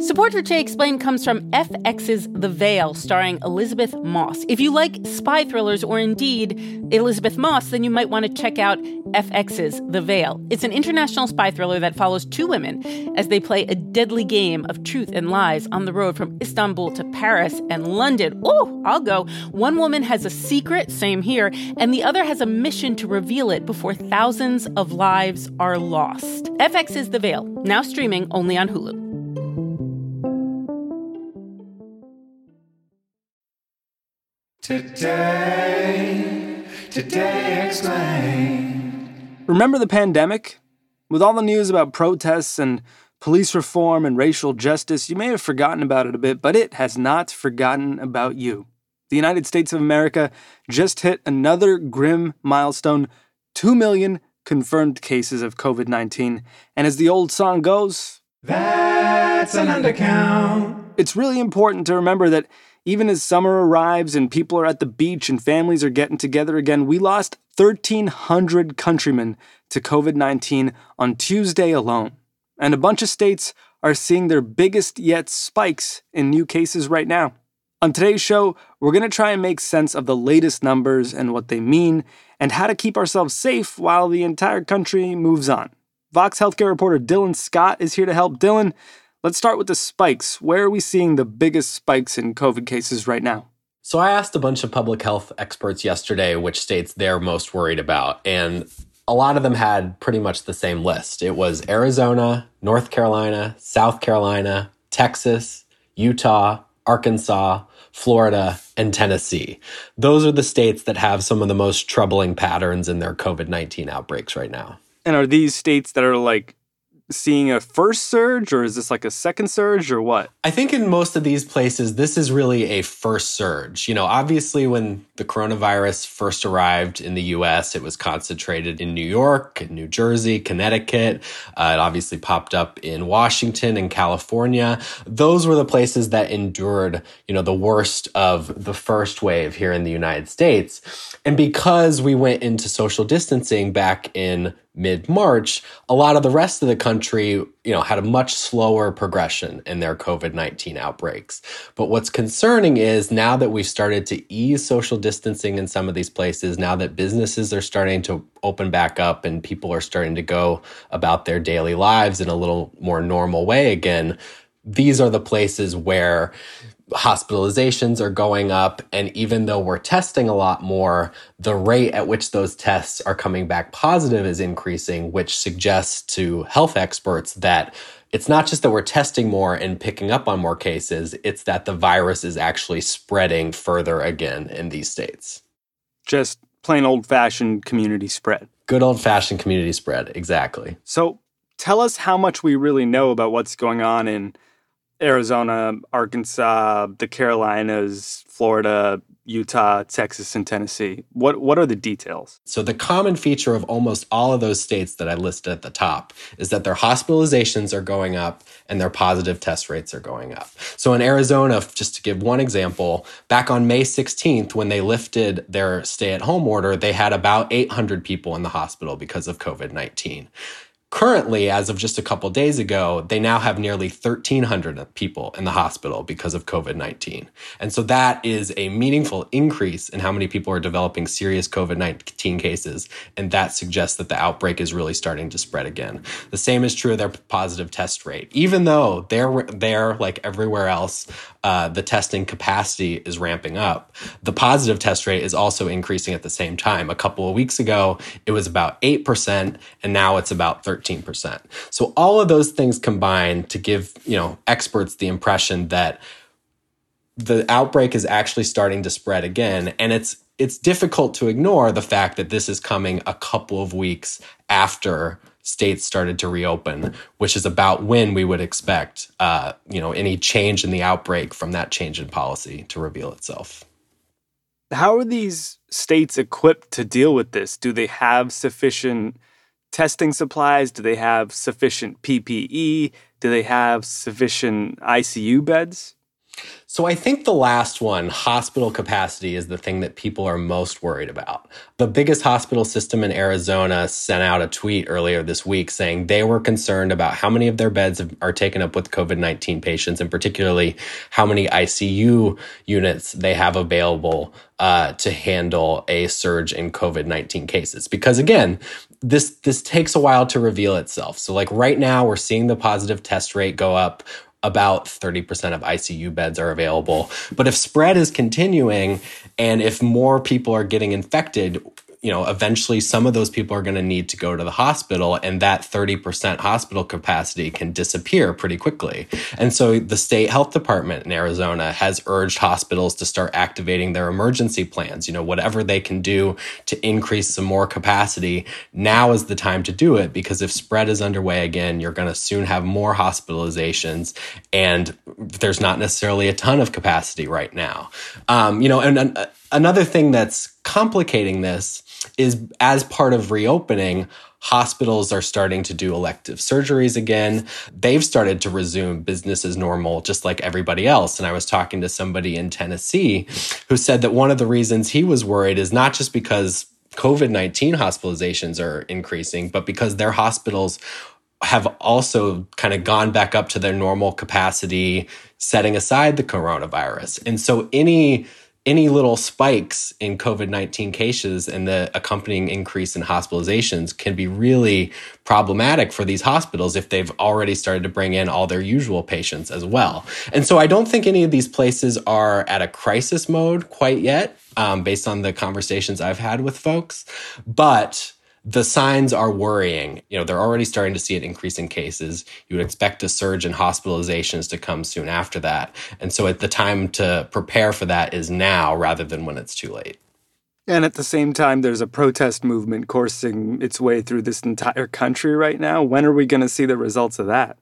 Support for Che Explained comes from FX's The Veil, starring Elizabeth Moss. If you like spy thrillers or indeed Elizabeth Moss, then you might want to check out FX's The Veil. It's an international spy thriller that follows two women as they play a deadly game of truth and lies on the road from Istanbul to Paris and London. Oh, I'll go. One woman has a secret, same here, and the other has a mission to reveal it before thousands of lives are lost. FX's The Veil, now streaming only on Hulu. Today Explained. Remember the pandemic? With all the news about protests and police reform and racial justice, you may have forgotten about it a bit, but it has not forgotten about you. The United States of America just hit another grim milestone, 2 million confirmed cases of COVID-19. And as the old song goes, That's an undercount. It's really important to remember that even as summer arrives and people are at the beach and families are getting together again, we lost 1,300 countrymen to COVID-19 on Tuesday alone. And a bunch of states are seeing their biggest yet spikes in new cases right now. On today's show, we're going to try and make sense of the latest numbers and what they mean, and how to keep ourselves safe while the entire country moves on. Vox healthcare reporter Dylan Scott is here to help. Dylan, let's start with the spikes. Where are we seeing the biggest spikes in COVID cases right now? So I asked a bunch of public health experts yesterday which states they're most worried about, and a lot of them had pretty much the same list. It was Arizona, North Carolina, South Carolina, Texas, Utah, Arkansas, Florida, and Tennessee. Those are the states that have some of the most troubling patterns in their COVID-19 outbreaks right now. And are these states that are like seeing a first surge, or is this like a second surge, or what? I think in most of these places, this is really a first surge. You know, obviously when the coronavirus first arrived in the U.S., it was concentrated in New York, and New Jersey, Connecticut. It obviously popped up in Washington and California. Those were the places that endured, the worst of the first wave here in the United States. And because we went into social distancing back in mid-March, a lot of the rest of the country, had a much slower progression in their COVID-19 outbreaks. But what's concerning is now that we've started to ease social distancing in some of these places, now that businesses are starting to open back up and people are starting to go about their daily lives in a little more normal way again, these are the places where hospitalizations are going up. And even though we're testing a lot more, the rate at which those tests are coming back positive is increasing, which suggests to health experts that it's not just that we're testing more and picking up on more cases, it's that the virus is actually spreading further again in these states. Just plain old-fashioned community spread. Good old-fashioned community spread, exactly. So tell us how much we really know about what's going on in Arizona, Arkansas, the Carolinas, Florida, Utah, Texas, and Tennessee. What are the details? So the common feature of almost all of those states that I listed at the top is that their hospitalizations are going up and their positive test rates are going up. So in Arizona, just to give one example, back on May 16th, when they lifted their stay-at-home order, they had about 800 people in the hospital because of COVID-19. Currently, as of just a couple days ago, they now have nearly 1,300 people in the hospital because of COVID-19. And so that is a meaningful increase in how many people are developing serious COVID-19 cases. And that suggests that the outbreak is really starting to spread again. The same is true of their positive test rate. Even though they're like everywhere else, the testing capacity is ramping up, the positive test rate is also increasing at the same time. A couple of weeks ago, it was about 8%, and now it's about 13%. So all of those things combine to give, experts the impression that the outbreak is actually starting to spread again. And it's difficult to ignore the fact that this is coming a couple of weeks after states started to reopen, which is about when we would expect, any change in the outbreak from that change in policy to reveal itself. How are these states equipped to deal with this? Do they have sufficient testing supplies? Do they have sufficient PPE? Do they have sufficient ICU beds? So I think the last one, hospital capacity, is the thing that people are most worried about. The biggest hospital system in Arizona sent out a tweet earlier this week saying they were concerned about how many of their beds are taken up with COVID-19 patients, and particularly how many ICU units they have available to handle a surge in COVID-19 cases. Because again, this takes a while to reveal itself. So like right now, we're seeing the positive test rate go up. About 30% of ICU beds are available. But if spread is continuing and if more people are getting infected, eventually some of those people are going to need to go to the hospital, and that 30% hospital capacity can disappear pretty quickly. And so the state health department in Arizona has urged hospitals to start activating their emergency plans. Whatever they can do to increase some more capacity, now is the time to do it, because if spread is underway again, you're going to soon have more hospitalizations, and there's not necessarily a ton of capacity right now. And another thing that's complicating this is, as part of reopening, hospitals are starting to do elective surgeries again. They've started to resume business as normal, just like everybody else. And I was talking to somebody in Tennessee who said that one of the reasons he was worried is not just because COVID-19 hospitalizations are increasing, but because their hospitals have also kind of gone back up to their normal capacity, setting aside the coronavirus. And so any little spikes in COVID-19 cases and the accompanying increase in hospitalizations can be really problematic for these hospitals if they've already started to bring in all their usual patients as well. And so I don't think any of these places are at a crisis mode quite yet, based on the conversations I've had with folks. But the signs are worrying. They're already starting to see an increase in cases. You would expect a surge in hospitalizations to come soon after that. And so the time to prepare for that is now rather than when it's too late. And at the same time, there's a protest movement coursing its way through this entire country right now. When are we going to see the results of that?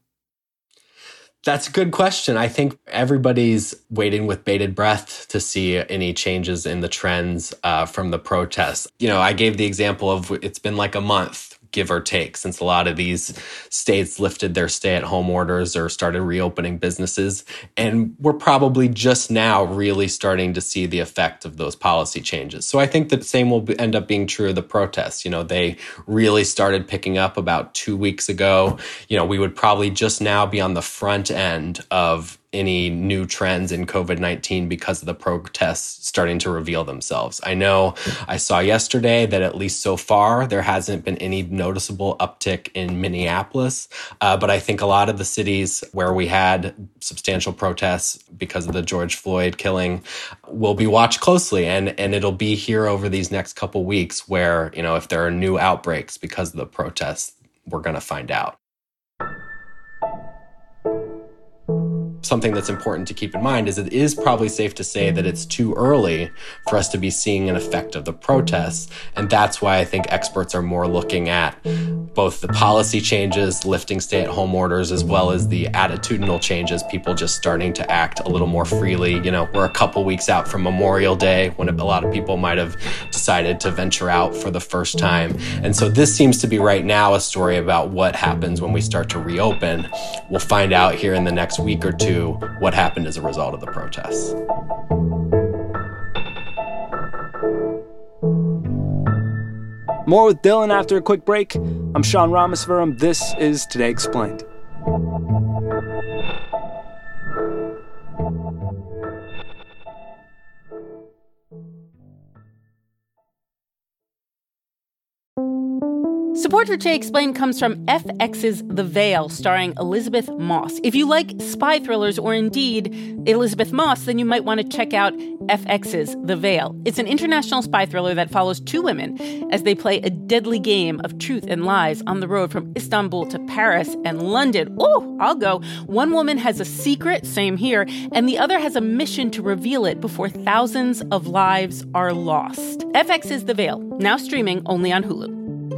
That's a good question. I think everybody's waiting with bated breath to see any changes in the trends from the protests. I gave the example of it's been like a month, give or take, since a lot of these states lifted their stay-at-home orders or started reopening businesses. And we're probably just now really starting to see the effect of those policy changes. So I think the same will end up being true of the protests. They really started picking up about 2 weeks ago. We would probably just now be on the front end of any new trends in COVID-19 because of the protests starting to reveal themselves. I know I saw yesterday that at least so far, there hasn't been any noticeable uptick in Minneapolis. But I think a lot of the cities where we had substantial protests because of the George Floyd killing will be watched closely. And it'll be here over these next couple weeks where, if there are new outbreaks because of the protests, we're going to find out. Something that's important to keep in mind is it is probably safe to say that it's too early for us to be seeing an effect of the protests. And that's why I think experts are more looking at both the policy changes, lifting stay-at-home orders, as well as the attitudinal changes, people just starting to act a little more freely. We're a couple weeks out from Memorial Day when a lot of people might have decided to venture out for the first time. And so this seems to be right now a story about what happens when we start to reopen. We'll find out here in the next week or two what happened as a result of the protests. More with Dylan after a quick break. I'm Sean Rameswaram. This is Today Explained. Support for Today Explained comes from FX's The Veil, starring Elisabeth Moss. If you like spy thrillers or indeed Elisabeth Moss, then you might want to check out FX's The Veil. It's an international spy thriller that follows two women as they play a deadly game of truth and lies on the road from Istanbul to Paris and London. Oh, I'll go. One woman has a secret, same here, and the other has a mission to reveal it before thousands of lives are lost. FX's The Veil, now streaming only on Hulu.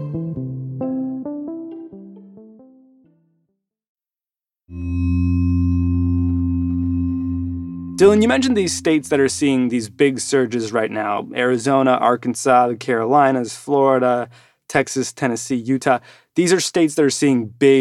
Dylan, you mentioned these states that are seeing these big surges right now. Arizona, Arkansas, the Carolinas, Florida, Texas, Tennessee, Utah. These are states that are seeing big,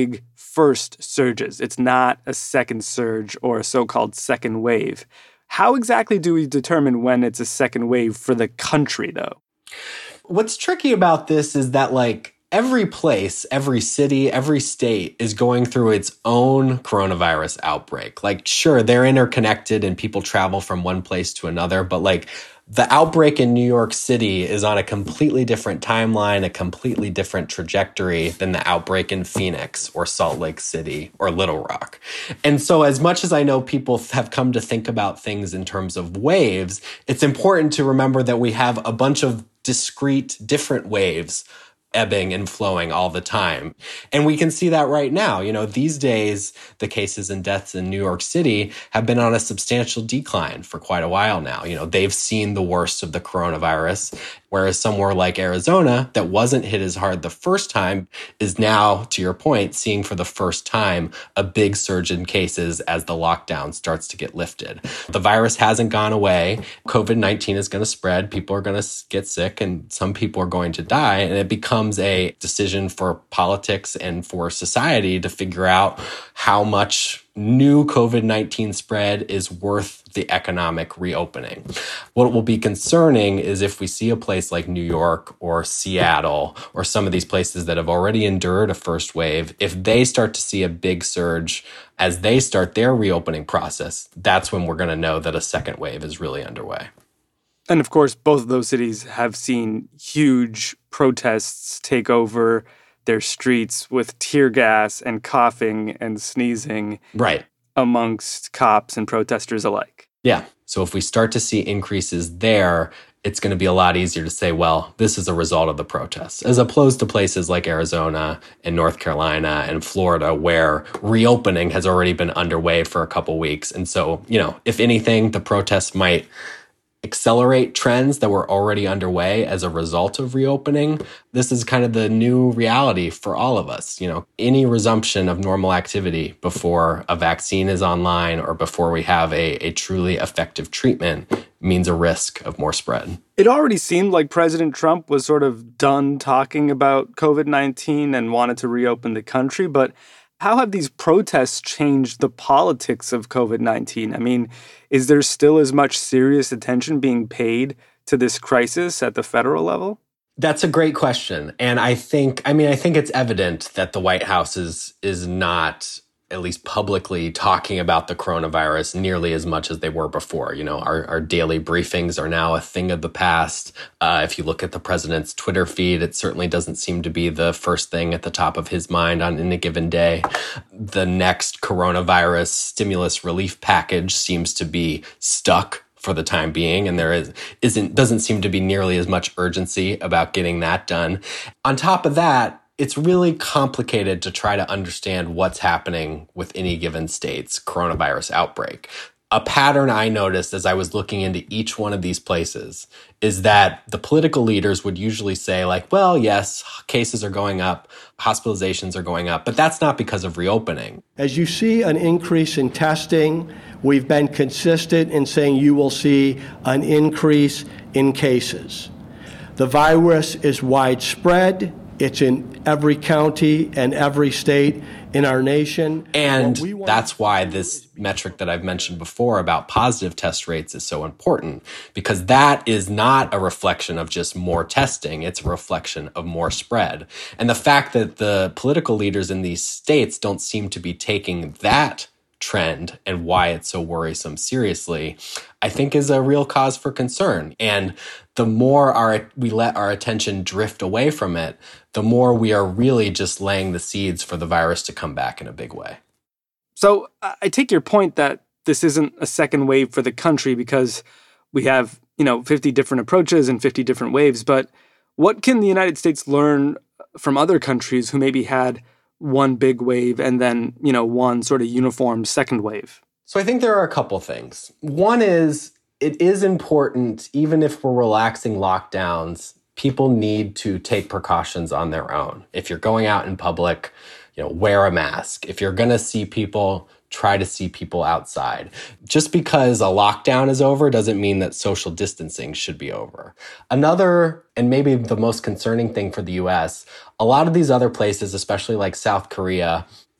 first surges. It's not a second surge or a so-called second wave. How exactly do we determine when it's a second wave for the country, though? What's tricky about this is that, every place, every city, every state is going through its own coronavirus outbreak. Sure, they're interconnected and people travel from one place to another, but the outbreak in New York City is on a completely different timeline, a completely different trajectory than the outbreak in Phoenix or Salt Lake City or Little Rock. And so as much as I know people have come to think about things in terms of waves, it's important to remember that we have a bunch of discrete, different waves ebbing and flowing all the time. And we can see that right now. These days, the cases and deaths in New York City have been on a substantial decline for quite a while now. They've seen the worst of the coronavirus, whereas somewhere like Arizona that wasn't hit as hard the first time is now, to your point, seeing for the first time a big surge in cases as the lockdown starts to get lifted. The virus hasn't gone away. COVID-19 is going to spread. People are going to get sick and some people are going to die. And it becomes a decision for politics and for society to figure out how much new COVID-19 spread is worth the economic reopening. What will be concerning is if we see a place like New York or Seattle or some of these places that have already endured a first wave, if they start to see a big surge as they start their reopening process, that's when we're going to know that a second wave is really underway. And of course, both of those cities have seen huge protests take over their streets with tear gas and coughing and sneezing. Right. Amongst cops and protesters alike. Yeah. So if we start to see increases there, it's going to be a lot easier to say, well, this is a result of the protests, as opposed to places like Arizona and North Carolina and Florida, where reopening has already been underway for a couple weeks. And so, if anything, the protests might accelerate trends that were already underway as a result of reopening. This is kind of the new reality for all of us. Any resumption of normal activity before a vaccine is online or before we have a truly effective treatment means a risk of more spread. It already seemed like President Trump was sort of done talking about COVID-19 and wanted to reopen the country, but how have these protests changed the politics of COVID-19? I mean, is there still as much serious attention being paid to this crisis at the federal level? That's a great question. And I think it's evident that the White House is not, at least publicly, talking about the coronavirus nearly as much as they were before. Our daily briefings are now a thing of the past. If you look at the president's Twitter feed, it certainly doesn't seem to be the first thing at the top of his mind on any given day. The next coronavirus stimulus relief package seems to be stuck for the time being, and there doesn't seem to be nearly as much urgency about getting that done. On top of that, it's really complicated to try to understand what's happening with any given state's coronavirus outbreak. A pattern I noticed as I was looking into each one of these places is that the political leaders would usually say, well, yes, cases are going up, hospitalizations are going up, but that's not because of reopening. As you see an increase in testing, we've been consistent in saying you will see an increase in cases. The virus is widespread. It's in every county and every state in our nation. And that's why this metric that I've mentioned before about positive test rates is so important, because that is not a reflection of just more testing. It's a reflection of more spread. And the fact that the political leaders in these states don't seem to be taking that trend and why it's so worrisome seriously, I think is a real cause for concern. And the more we let our attention drift away from it, the more we are really just laying the seeds for the virus to come back in a big way. So I take your point that this isn't a second wave for the country because we have, 50 different approaches and 50 different waves. But what can the United States learn from other countries who maybe had one big wave and then, one sort of uniform second wave? So I think there are a couple things. One is, it is important, even if we're relaxing lockdowns, people need to take precautions on their own. If you're going out in public, wear a mask. If you're going to see people, try to see people outside. Just because a lockdown is over doesn't mean that social distancing should be over. Another, and maybe the most concerning thing for the US, a lot of these other places, especially like South Korea,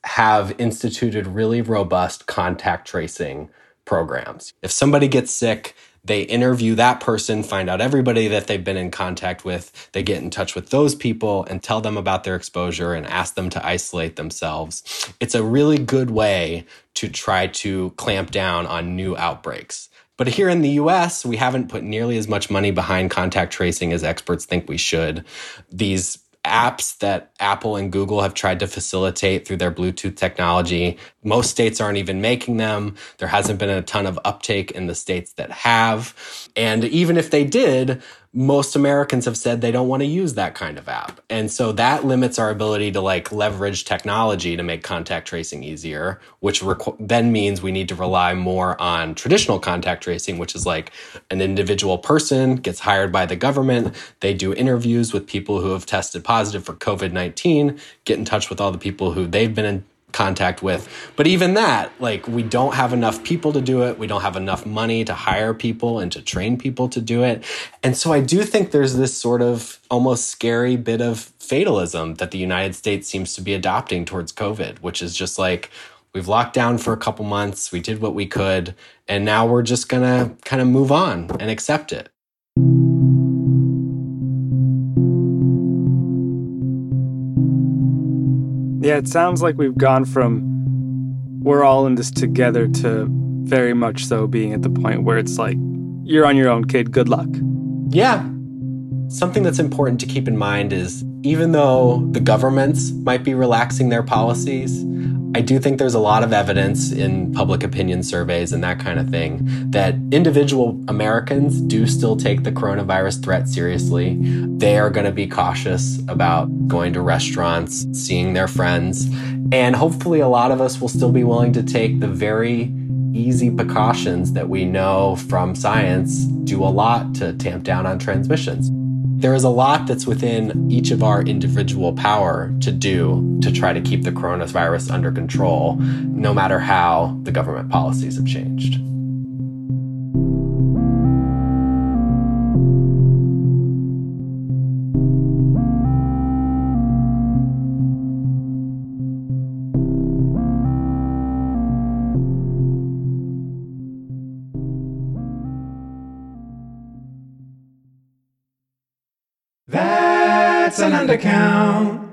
have instituted really robust contact tracing programs. If somebody gets sick, they interview that person, find out everybody that they've been in contact with. They get in touch with those people and tell them about their exposure and ask them to isolate themselves. It's a really good way to try to clamp down on new outbreaks. But here in the US, we haven't put nearly as much money behind contact tracing as experts think we should. These apps that Apple and Google have tried to facilitate through their Bluetooth technology, most states aren't even making them. There hasn't been a ton of uptake in the states that have. And even if they did, most Americans have said they don't want to use that kind of app. And so that limits our ability to leverage technology to make contact tracing easier, which then means we need to rely more on traditional contact tracing, which is like an individual person gets hired by the government. They do interviews with people who have tested positive for COVID-19, get in touch with all the people who they've been in contact with. But even that, we don't have enough people to do it. We don't have enough money to hire people and to train people to do it. And so I do think there's this sort of almost scary bit of fatalism that the United States seems to be adopting towards COVID, which is just we've locked down for a couple months, we did what we could, and now we're just gonna kind of move on and accept it. Yeah, it sounds like we've gone from we're all in this together to very much so being at the point where it's like, you're on your own, kid, good luck. Yeah. Something that's important to keep in mind is even though the governments might be relaxing their policies, I do think there's a lot of evidence in public opinion surveys and that kind of thing that individual Americans do still take the coronavirus threat seriously. They are going to be cautious about going to restaurants, seeing their friends, and hopefully a lot of us will still be willing to take the very easy precautions that we know from science do a lot to tamp down on transmissions. There is a lot that's within each of our individual power to do to try to keep the coronavirus under control, no matter how the government policies have changed. That's an undercount.